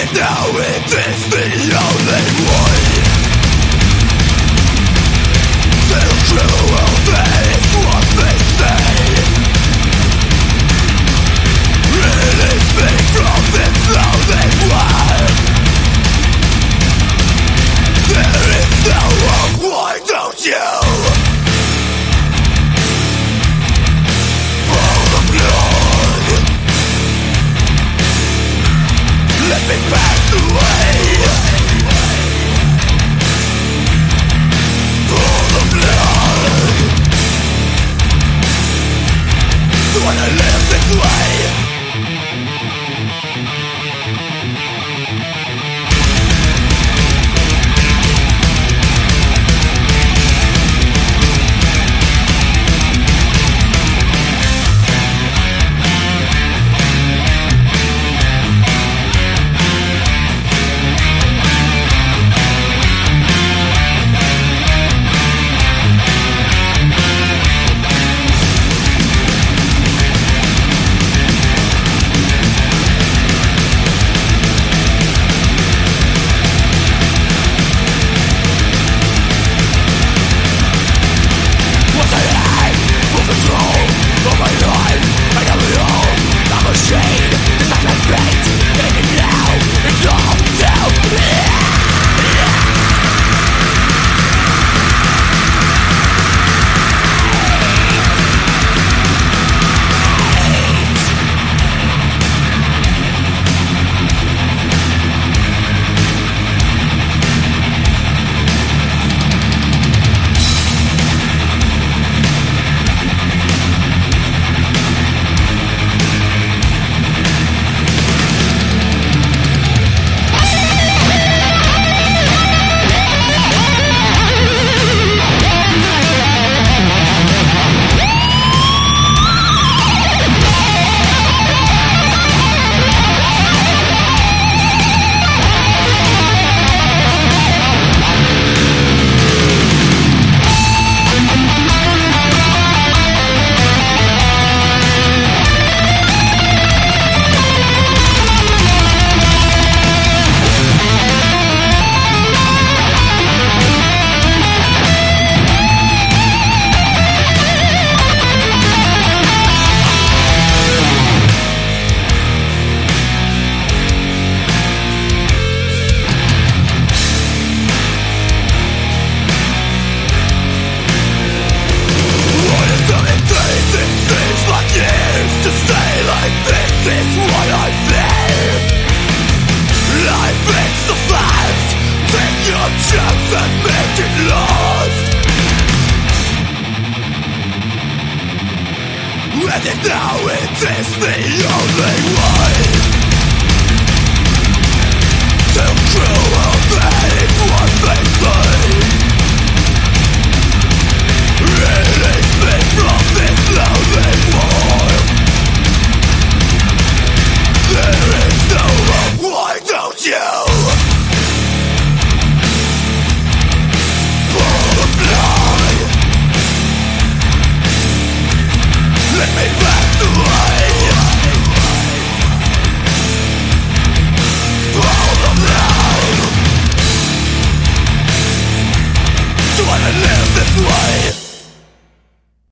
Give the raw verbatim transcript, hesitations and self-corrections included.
Now it is the only way. Still true, that is what they say. Release me from this lonely world. There is no hope, why don't you? Pour the blood. Let me pass away. Pour the blood. Do I live this way? And now it is the only way.